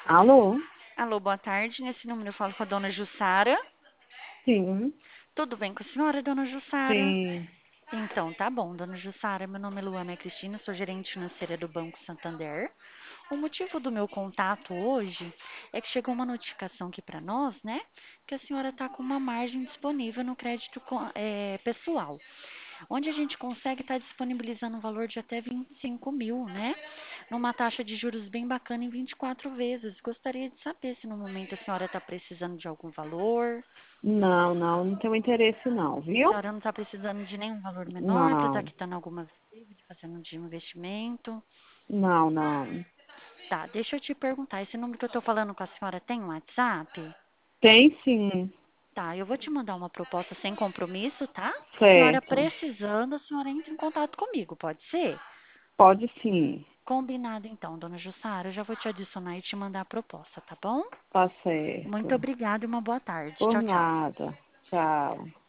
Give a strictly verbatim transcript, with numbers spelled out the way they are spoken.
Alô? Alô, boa tarde. Nesse número eu falo com a dona Jussara. Sim, Tudo bem com a senhora, dona Jussara? sim. Então, tá bom, dona Jussara. Meu nome é Luana Cristina, sou gerente financeira do Banco Santander. O motivo do meu contato hoje é que chegou uma notificação aqui para nós, né? Que a senhora está com uma margem disponível no crédito co- eh, pessoal, onde a gente consegue estar disponibilizando um valor de até vinte e cinco mil, né? Numa taxa de juros bem bacana em vinte e quatro vezes. Gostaria de saber se no momento a senhora está precisando de algum valor. Não, não, não tenho interesse não, A viu? senhora não está precisando de nenhum valor menor para estar Não, quitando alguma dívida, fazendo de investimento. não, não. Tá, deixa eu te perguntar, esse número que eu estou falando com a senhora tem um WhatsApp? Tem sim, Tá, eu vou te mandar uma proposta sem compromisso, tá? Se a senhora certo. precisando, a senhora entra em contato comigo, pode ser? Pode sim, Combinado então, dona Jussara, eu já vou te adicionar e te mandar a proposta, tá bom? tá Muito certo. obrigada e uma boa tarde. Por Tchau, tchau. nada. Tchau.